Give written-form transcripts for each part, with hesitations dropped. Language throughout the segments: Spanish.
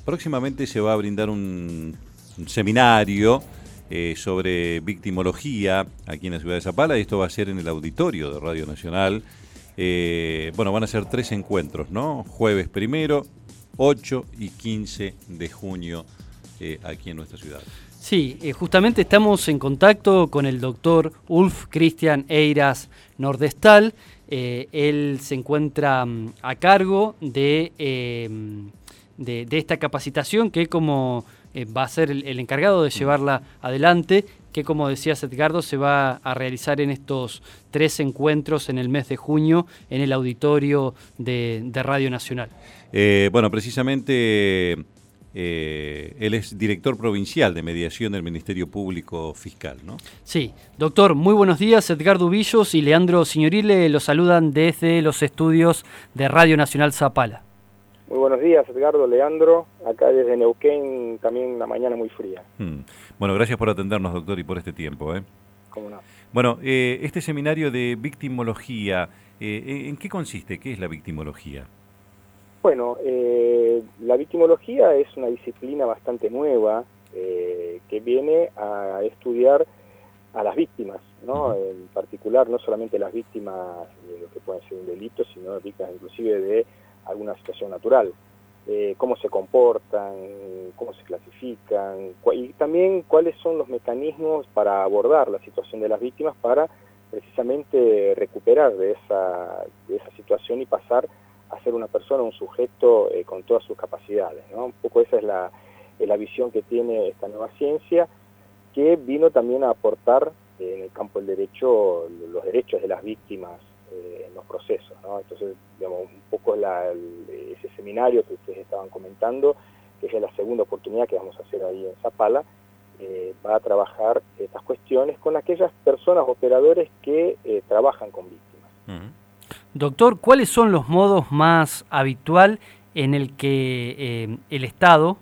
próximamente se va a brindar un seminario sobre victimología aquí en la ciudad de Zapala, y esto va a ser en el auditorio de Radio Nacional. Bueno, van a ser 3 encuentros, ¿no? Jueves 1, 8 y 15 de junio aquí en nuestra ciudad. Sí, justamente estamos en contacto con el doctor Ulf Christian Eiras Nordestal. Él se encuentra a cargo de esta capacitación que como va a ser el encargado de llevarla adelante, que como decías Edgardo, se va a realizar en estos 3 encuentros en el mes de junio en el auditorio de Radio Nacional. Bueno, precisamente él es director provincial de mediación del Ministerio Público Fiscal, ¿no? Sí, doctor, muy buenos días. Edgardo Villos y Leandro Signorile los saludan desde los estudios de Radio Nacional Zapala. Muy buenos días, Edgardo, Leandro, acá desde Neuquén, también una mañana muy fría. Bueno, gracias por atendernos, doctor, y por este tiempo. ¿Cómo no? Bueno, este seminario de victimología, ¿en qué consiste? ¿Qué es la victimología? Bueno, la victimología es una disciplina bastante nueva que viene a estudiar a las víctimas, ¿no? En particular, no solamente las víctimas de lo que pueden ser un delito, sino víctimas inclusive de alguna situación natural, cómo se comportan, cómo se clasifican, y también cuáles son los mecanismos para abordar la situación de las víctimas para precisamente recuperar de esa situación y pasar a ser una persona, un sujeto con todas sus capacidades, ¿no? Un poco esa es la visión que tiene esta nueva ciencia, que vino también a aportar en el campo del derecho los derechos de las víctimas en los procesos, ¿no? Entonces, digamos, un poco ese seminario que ustedes estaban comentando, que es la segunda oportunidad que vamos a hacer ahí en Zapala, va a trabajar estas cuestiones con aquellas personas, operadores que trabajan con víctimas. Doctor, ¿cuáles son los modos más habitual en el que el Estado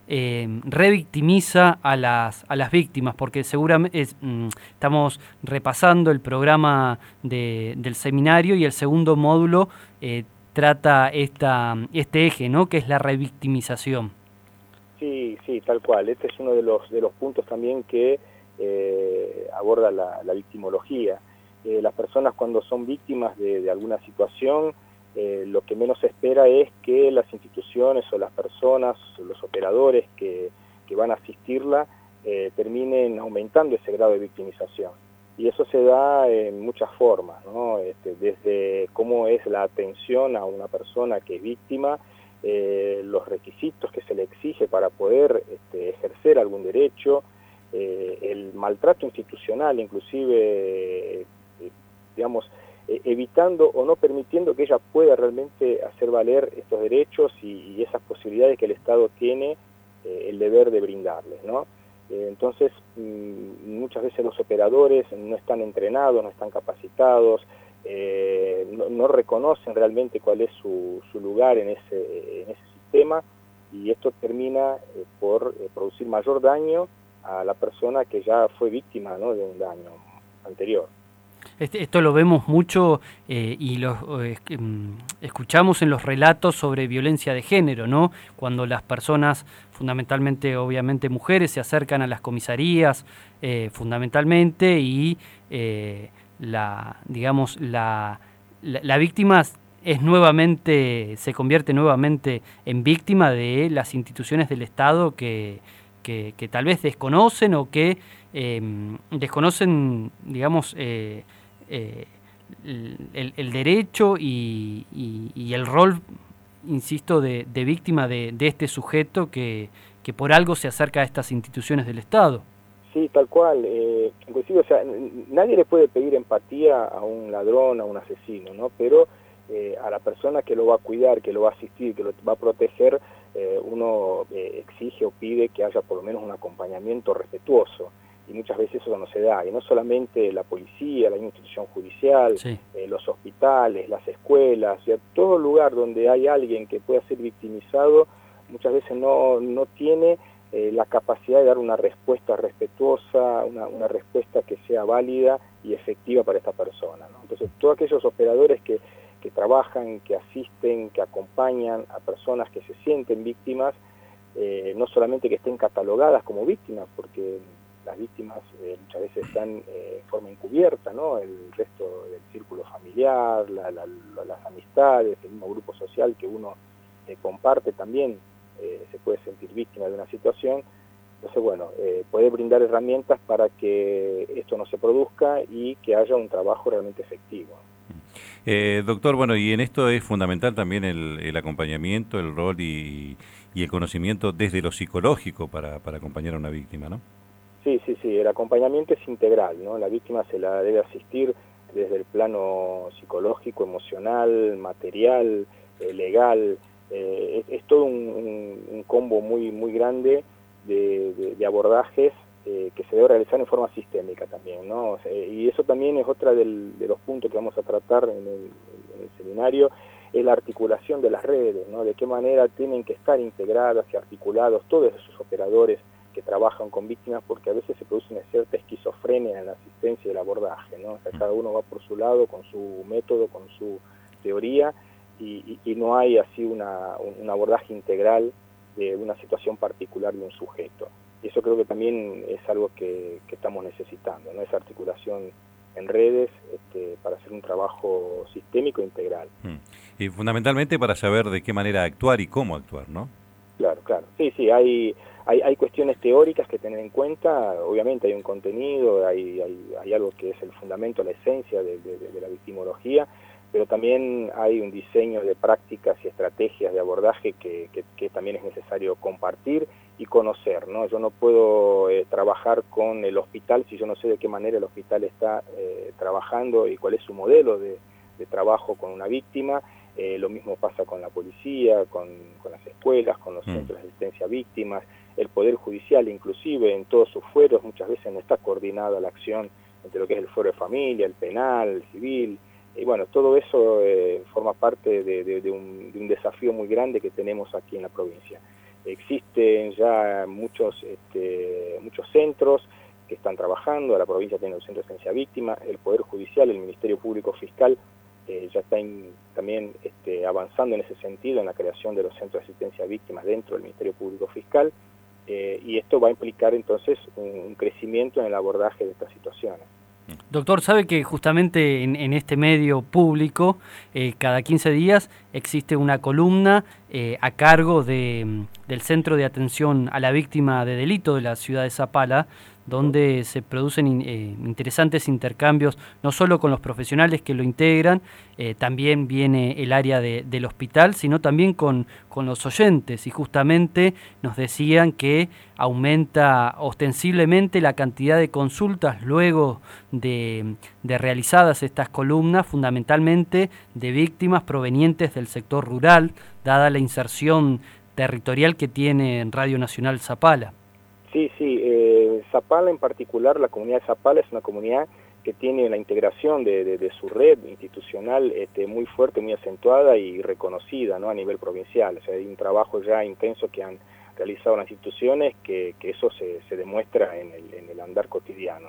revictimiza a las víctimas? Porque seguramente estamos repasando el programa del seminario y el segundo módulo trata este eje, ¿no? Que es la revictimización. Sí, tal cual. Este es uno de los puntos también que aborda la victimología. Las personas cuando son víctimas de alguna situación, lo que menos se espera es que las instituciones o las personas, los operadores que van a asistirla, terminen aumentando ese grado de victimización. Y eso se da en muchas formas, ¿no? Desde cómo es la atención a una persona que es víctima, los requisitos que se le exige para poder ejercer algún derecho, el maltrato institucional, inclusive, digamos, evitando o no permitiendo que ella pueda realmente hacer valer estos derechos y esas posibilidades que el Estado tiene el deber de brindarles, ¿no? Entonces, muchas veces los operadores no están entrenados, no están capacitados, no reconocen realmente cuál es su lugar en ese sistema, y esto termina por producir mayor daño a la persona que ya fue víctima, ¿no?, de un daño anterior. Esto lo vemos mucho y lo escuchamos en los relatos sobre violencia de género, ¿no? Cuando las personas, fundamentalmente, obviamente mujeres, se acercan a las comisarías, fundamentalmente, y la víctima se convierte nuevamente en víctima de las instituciones del Estado que tal vez desconocen o que desconocen, digamos, el derecho y el rol, insisto, de víctima de este sujeto que por algo se acerca a estas instituciones del Estado. Sí, tal cual. Inclusive, o sea, nadie le puede pedir empatía a un ladrón, a un asesino, ¿no? Pero a la persona que lo va a cuidar, que lo va a asistir, que lo va a proteger, uno exige o pide que haya por lo menos un acompañamiento respetuoso. Y muchas veces eso no se da, y no solamente la policía, la institución judicial, sí, los hospitales, las escuelas, o sea, todo lugar donde hay alguien que pueda ser victimizado, muchas veces no tiene la capacidad de dar una respuesta respetuosa, una respuesta que sea válida y efectiva para esta persona, ¿no? Entonces, todos aquellos operadores que trabajan, que asisten, que acompañan a personas que se sienten víctimas, no solamente que estén catalogadas como víctimas, porque las víctimas muchas veces están en forma encubierta, ¿no? El resto del círculo familiar, las amistades, el mismo grupo social que uno comparte también se puede sentir víctima de una situación. Entonces, bueno, poder brindar herramientas para que esto no se produzca y que haya un trabajo realmente efectivo. Doctor, bueno, y en esto es fundamental también el acompañamiento, el rol y el conocimiento desde lo psicológico para acompañar a una víctima, ¿no? Sí, el acompañamiento es integral, ¿no? La víctima se la debe asistir desde el plano psicológico, emocional, material, legal. Es todo un combo muy grande de abordajes que se debe realizar en forma sistémica también, ¿no? O sea, y eso también es otra de los puntos que vamos a tratar en el seminario, es la articulación de las redes, ¿no? De qué manera tienen que estar integradas y articulados todos esos operadores que trabajan con víctimas, porque a veces se produce una cierta esquizofrenia en la asistencia y el abordaje, ¿no? O sea, cada uno va por su lado, con su método, con su teoría, y no hay así un abordaje integral de una situación particular de un sujeto. Y eso creo que también es algo que estamos necesitando, ¿no? Esa articulación en redes para hacer un trabajo sistémico e integral. Y fundamentalmente para saber de qué manera actuar y cómo actuar, ¿no? Claro. Sí, hay cuestiones teóricas que tener en cuenta, obviamente hay un contenido, hay algo que es el fundamento, la esencia de la victimología, pero también hay un diseño de prácticas y estrategias de abordaje que también es necesario compartir y conocer, ¿no? Yo no puedo trabajar con el hospital si yo no sé de qué manera el hospital está trabajando y cuál es su modelo de trabajo con una víctima. Lo mismo pasa con la policía, con las escuelas, con los centros de asistencia a víctimas, el Poder Judicial inclusive en todos sus fueros muchas veces no está coordinada la acción entre lo que es el fuero de familia, el penal, el civil, y bueno, todo eso forma parte de un desafío muy grande que tenemos aquí en la provincia. Existen ya muchos centros que están trabajando, la provincia tiene un centro de asistencia a víctimas, el Poder Judicial, el Ministerio Público Fiscal, ya está también avanzando en ese sentido, en la creación de los centros de asistencia a víctimas dentro del Ministerio Público Fiscal, y esto va a implicar entonces un crecimiento en el abordaje de estas situaciones. Doctor, sabe que justamente en este medio público, cada 15 días existe una columna a cargo del Centro de Atención a la Víctima de Delito de la ciudad de Zapala, donde se producen interesantes intercambios, no solo con los profesionales que lo integran, también viene el área del hospital, sino también con los oyentes, y justamente nos decían que aumenta ostensiblemente la cantidad de consultas luego de realizadas estas columnas, fundamentalmente de víctimas provenientes del sector rural, dada la inserción territorial que tiene en Radio Nacional Zapala. Sí, Zapala en particular, la comunidad de Zapala es una comunidad que tiene la integración de su red institucional muy fuerte, muy acentuada y reconocida, ¿no? A nivel provincial. O sea, hay un trabajo ya intenso que han realizado las instituciones que eso se demuestra en el andar cotidiano.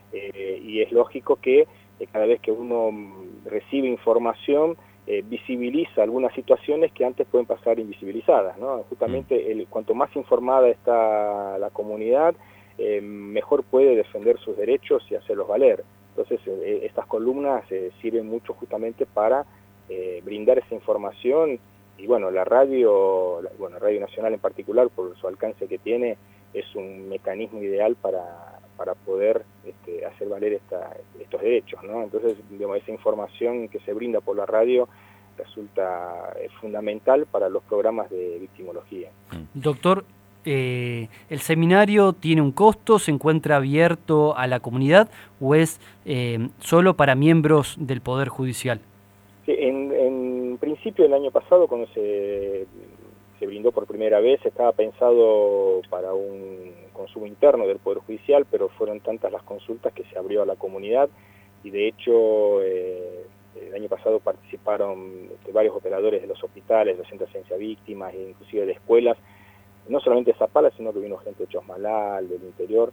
Y es lógico que cada vez que uno recibe información, visibiliza algunas situaciones que antes pueden pasar invisibilizadas, ¿no? Justamente cuanto más informada está la comunidad, mejor puede defender sus derechos y hacerlos valer. Entonces estas columnas sirven mucho justamente para brindar esa información, y bueno, Radio Nacional en particular, por su alcance que tiene, es un mecanismo ideal para poder hacer valer estos derechos, ¿no? Entonces, digamos, esa información que se brinda por la radio resulta fundamental para los programas de victimología. Doctor, ¿el seminario tiene un costo? ¿Se encuentra abierto a la comunidad o es solo para miembros del Poder Judicial? Sí, en principio el año pasado, cuando se brindó por primera vez, estaba pensado para un consumo interno del Poder Judicial, pero fueron tantas las consultas que se abrió a la comunidad, y de hecho el año pasado participaron varios operadores de los hospitales, los centros de asistencia a víctimas, e inclusive de escuelas, no solamente de Zapala, sino que vino gente de Chosmalal, del interior.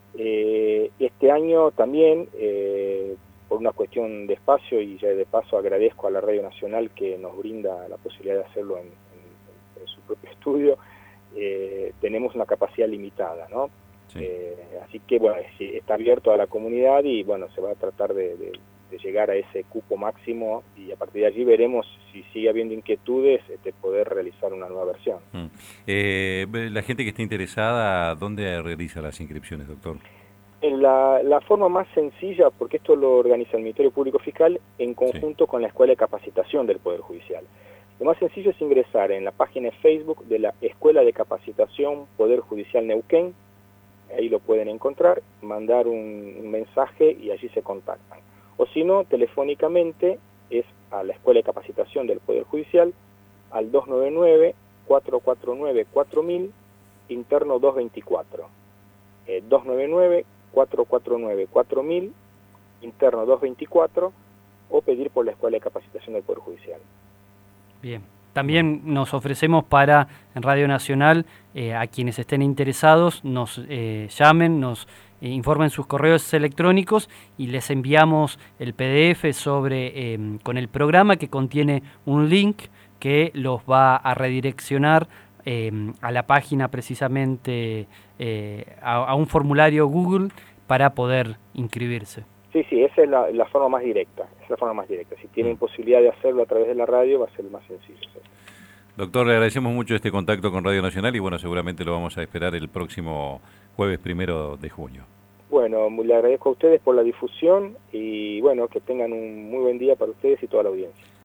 Este año también, por una cuestión de espacio, y ya de paso agradezco a la Radio Nacional que nos brinda la posibilidad de hacerlo en su propio estudio, tenemos una capacidad limitada, ¿no? Sí. Así que, bueno, sí, está abierto a la comunidad y, bueno, se va a tratar de llegar a ese cupo máximo y a partir de allí veremos si sigue habiendo inquietudes, poder realizar una nueva versión. La gente que esté interesada, ¿dónde realiza las inscripciones, doctor? En la forma más sencilla, porque esto lo organiza el Ministerio Público Fiscal en conjunto con la Escuela de Capacitación del Poder Judicial. Lo más sencillo es ingresar en la página de Facebook de la Escuela de Capacitación Poder Judicial Neuquén, ahí lo pueden encontrar, mandar un mensaje y allí se contactan. O si no, telefónicamente es a la Escuela de Capacitación del Poder Judicial al 299-449-4000, interno 224. 299-449-4000, interno 224, o pedir por la Escuela de Capacitación del Poder Judicial. Bien. También nos ofrecemos para, en Radio Nacional, a quienes estén interesados, nos llamen, nos informen sus correos electrónicos y les enviamos el PDF con el programa que contiene un link que los va a redireccionar a la página precisamente, a un formulario Google para poder inscribirse. Sí, esa es la forma más directa, Si tienen posibilidad de hacerlo a través de la radio, va a ser más sencillo. ¿Sí? Doctor, le agradecemos mucho este contacto con Radio Nacional y bueno, seguramente lo vamos a esperar el próximo jueves 1 de junio. Bueno, le agradezco a ustedes por la difusión y bueno, que tengan un muy buen día para ustedes y toda la audiencia.